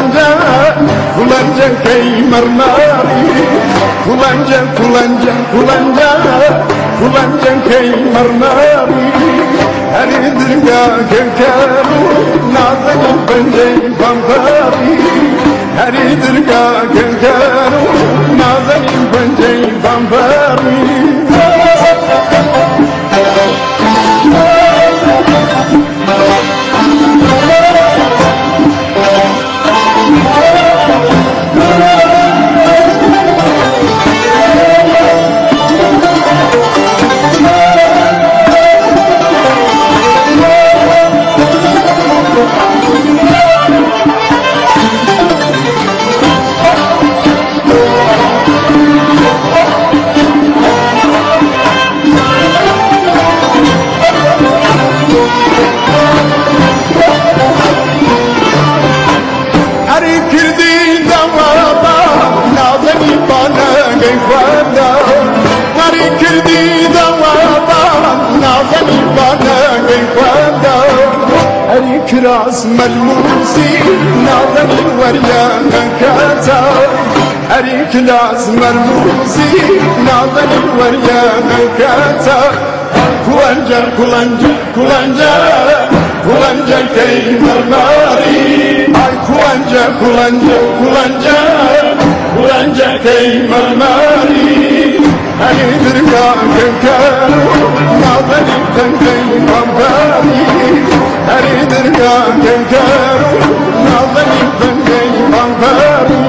kullanca kullanca keymar nari kullanca kullanca kullanca kullanca keymar nari haridir ga kevkeru nazani bence bambari haridir ga kevkeru nazani bence bambari راس ملموسي ناظر الوريان كاتا أريك لاس ملموسي ناظر الوريان كاتا كلانجا كلانجا كلانجا كلانجا كيمر ناري أي كلانجا كلانجا كلانجا كلانجا كيمر ناري أي دريا كنكارو ناظر الكنكيمر ناري haridir ya kenkaru nazani bende bambari